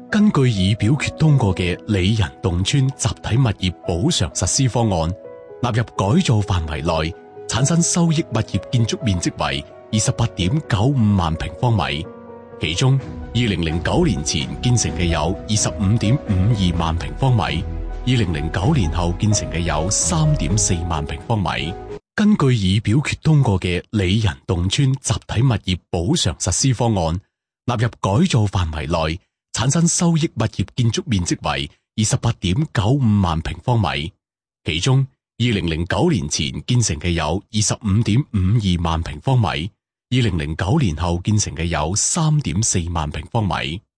根據已表決通過嘅里仁洞村集體物業補償實施方案，納入改造範圍內，產生收益物業建築面積為 28.95 萬平方米，其中2009年前建成嘅有 25.52 萬平方米，2009年後建成嘅有 3.4 萬平方米。根據已表決通過嘅里仁洞村集體物業補償實施方案，納入改造範圍內，產生收益物業建築面積為 28.95 萬平方米，其中2009年前建成嘅有 25.52 萬平方米，2009年後建成嘅有 3.4 萬平方米。